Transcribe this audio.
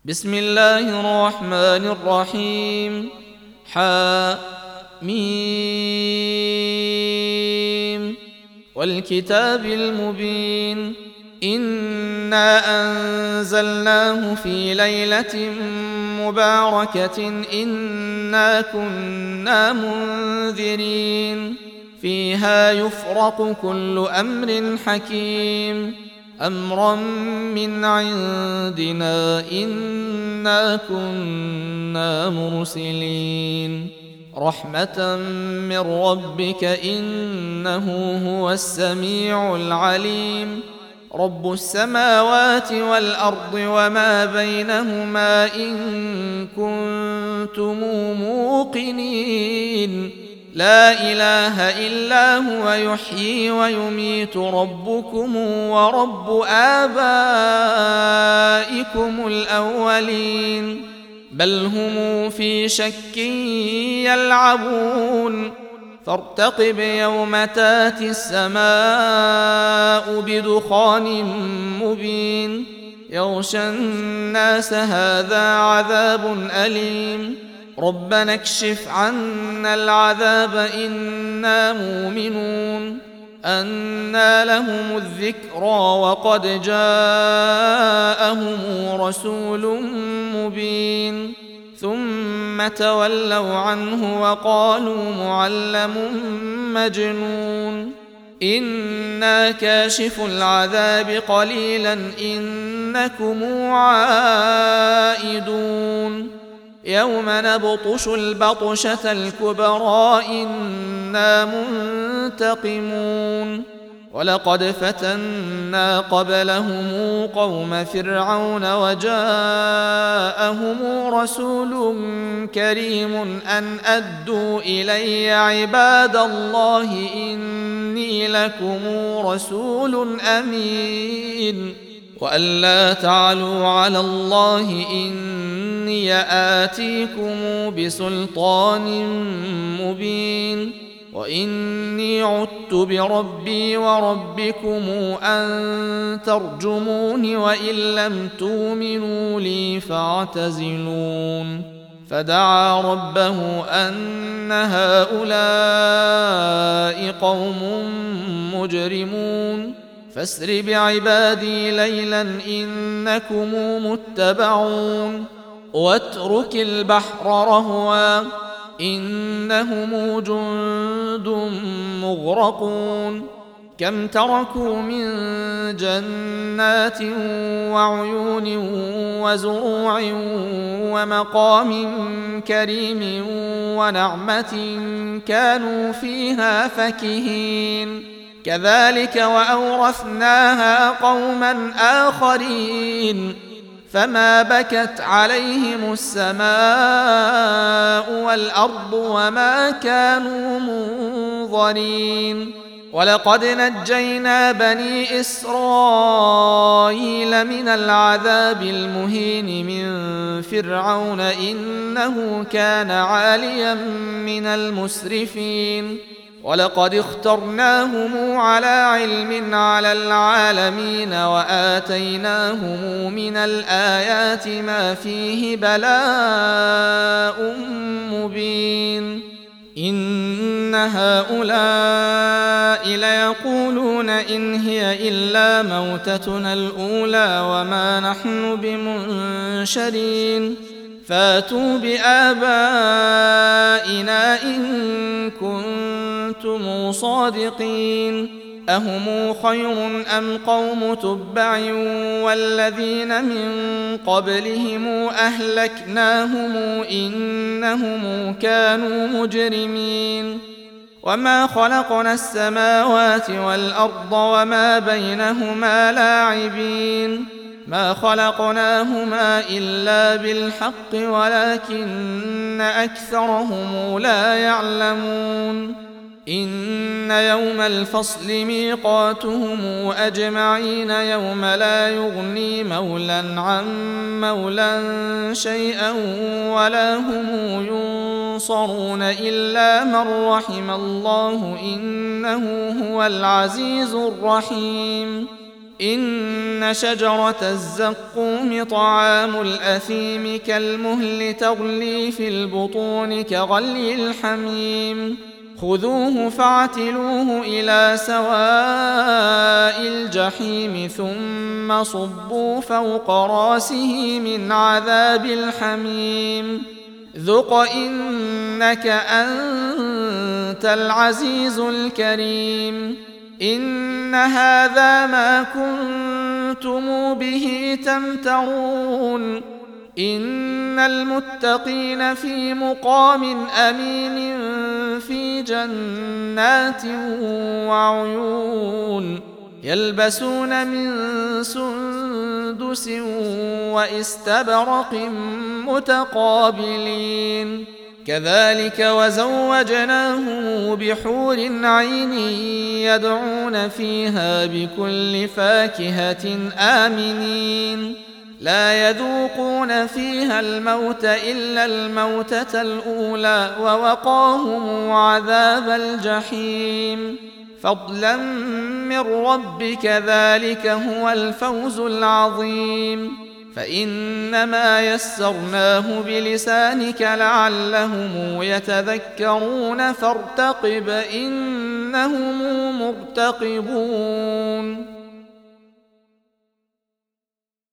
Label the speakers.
Speaker 1: بسم الله الرحمن الرحيم. حم والكتاب المبين. إنا أنزلناه في ليلة مباركة إنا كنا منذرين فيها يفرق كل أمر حكيم أمرا من عندنا إنا كنا مرسلين رحمة من ربك إنه هو السميع العليم رب السماوات والأرض وما بينهما إن كنتم موقنين لا إله إلا هو يحيي ويميت ربكم ورب آبائكم الأولين بل هم في شك يلعبون فارتقب يوم تاتي السماء بدخان مبين يغشى الناس هذا عذاب أليم ربنا اكشف عنا العذاب إنا مؤمنون أنى لهم الذكرى وقد جاءهم رسول مبين ثم تولوا عنه وقالوا معلم مجنون إنا كاشف العذاب قليلا إنكم عائدون يوم نبطش البطشة الكبرى إنا منتقمون ولقد فتنا قبلهم قوم فرعون وجاءهم رسول كريم أن أدوا إلي عباد الله إني لكم رسول أمين وأن لا تعلوا على الله إني آتيكم بسلطان مبين وإني عدت بربي وربكم أن ترجمون وإن لم تؤمنوا لي فاعتزلون فدعا ربه أن هؤلاء قوم مجرمون فاسر بعبادي ليلا إنكم متبعون واترك البحر رهوا إنهم جند مغرقون كم تركوا من جنات وعيون وزروع ومقام كريم ونعمة كانوا فيها فكهين كذلك وأورثناها قوما آخرين فما بكت عليهم السماء والأرض وما كانوا منظرين ولقد نجينا بني إسرائيل من العذاب المهين من فرعون إنه كان عاليا من المسرفين ولقد اخترناهم على علم على العالمين وآتيناهم من الآيات ما فيه بلاء مبين إن هؤلاء ليقولون إن هي إلا موتتنا الأولى وما نحن بمنشرين فاتوا بآبائنا إن كنتم صادقين أهم خير أم قوم تبع والذين من قبلهم أهلكناهم إنهم كانوا مجرمين وما خلقنا السماوات والأرض وما بينهما لاعبين ما خلقناهما إلا بالحق ولكن أكثرهم لا يعلمون إن يوم الفصل ميقاتهم أجمعين يوم لا يغني مولى عن مولى شيئا ولا هم ينصرون إلا من رحم الله إنه هو العزيز الرحيم إن شجرة الزقوم طعام الأثيم كالمهل تغلي في البطون كغلي الحميم خذوه فاعتلوه إلى سواء الجحيم ثم صبوا فوق راسه من عذاب الحميم ذق إنك أنت العزيز الكريم إن هذا ما كنتم به تمترون إن المتقين في مقام أمين في جنات وعيون يلبسون من سندس واستبرق متقابلين كذلك وزوجناهم بحور عين يدعون فيها بكل فاكهة آمنين لا يذوقون فيها الموت إلا الموتة الأولى ووقاهم عذاب الجحيم فضلا من ربك ذلك هو الفوز العظيم فإنما يسرناه بلسانك لعلهم يتذكرون فارتقب إنهم مرتقبون